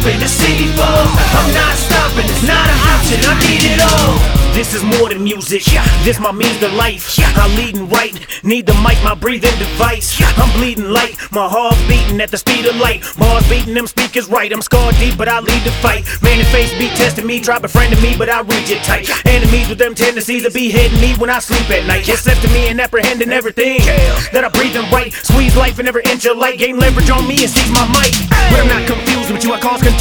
in the city for. I'm not stopping, it's not an option, I need it all. This is more than music, this my means to life. I'm leading right, need the mic, my breathing device. I'm bleeding light, my heart beating at the speed of light. Bars beating, them speakers right. I'm scarred deep, but I lead the fight. Man in face be testing me, try befriending me, but I reach it tight. Enemies with them tendencies to be hitting me when I sleep at night. Accepting me and apprehending everything that I breathe and right. Squeeze life in every inch of light, gain leverage on me and seize my might. But I'm not confused with you, I cause confusion.